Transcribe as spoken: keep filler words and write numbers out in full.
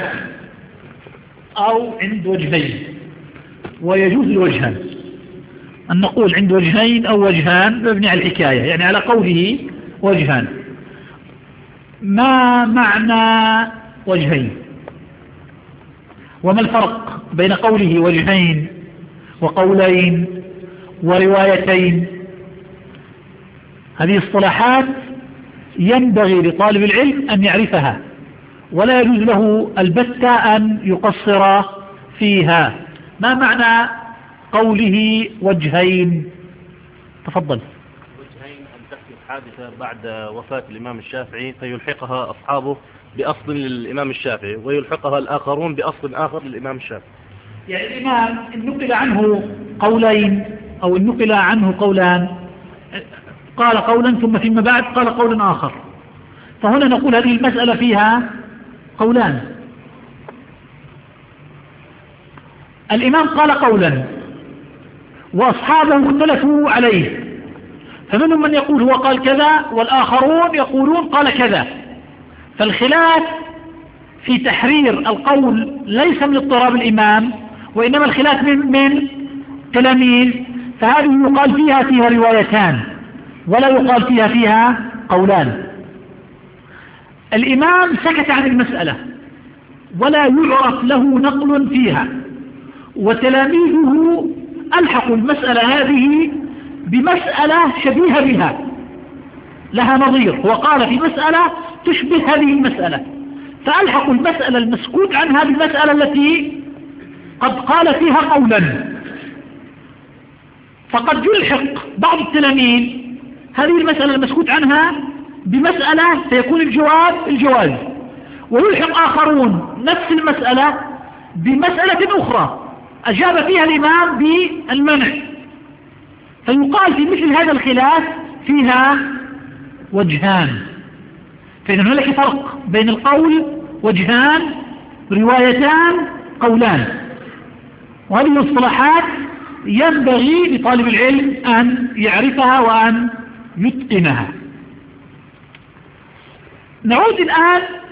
أو عند وجهين، ويجوز الوجهان أن نقول عند وجهين أو وجهان مبني على الحكاية، يعني على قوله وجهان. ما معنى وجهين؟ وما الفرق بين قوله وجهين وقولين وروايتين؟ هذه اصطلاحات ينبغي لطالب العلم أن يعرفها، ولا يجوز له البتة أن يقصر فيها. ما معنى قوله وجهين؟ تفضل. وجهين أن تحدث حادثة بعد وفاة الإمام الشافعي فيلحقها أصحابه بأصل للإمام الشافعي ويلحقها الآخرون بأصل آخر للإمام الشافعي. يعني الإمام إن نقل عنه قولين أو إن نقل عنه قولان، قال قولا ثم فيما بعد قال قولا آخر، فهنا نقول هذه المسألة فيها قولان. الإمام قال قولا وأصحابه اختلفوا عليه، فمنهم من يقول هو قال كذا والآخرون يقولون قال كذا، فالخلاف في تحرير القول ليس من اضطراب الإمام، وإنما الخلاف من من تلاميذ، فهذه يقال فيها فيها روايتان ولا يقال فيها فيها قولان. الإمام سكت عن المسألة ولا يعرف له نقل فيها، وتلاميذه ألحقوا المسألة هذه بمسألة شبيهة بها لها نظير، وقال في مسألة تشبه هذه المسألة، فألحقوا المسألة المسكوت عنها بالمسألة التي قد قال فيها قولا. فقد يلحق بعض التلاميذ هذه المسألة المسكوت عنها بمسألة فيكون الجواب الجواز، ويلحق آخرون نفس المسألة بمسألة أخرى أجاب فيها الإمام بالمنع، فيقال في مثل هذا الخلاف فيها وجهان. فإذا هناك فرق بين القول وجهان، روايتان، قولان، وهذه الاصطلاحات ينبغي لطالب العلم أن يعرفها وأن يتقنها. نعود الآن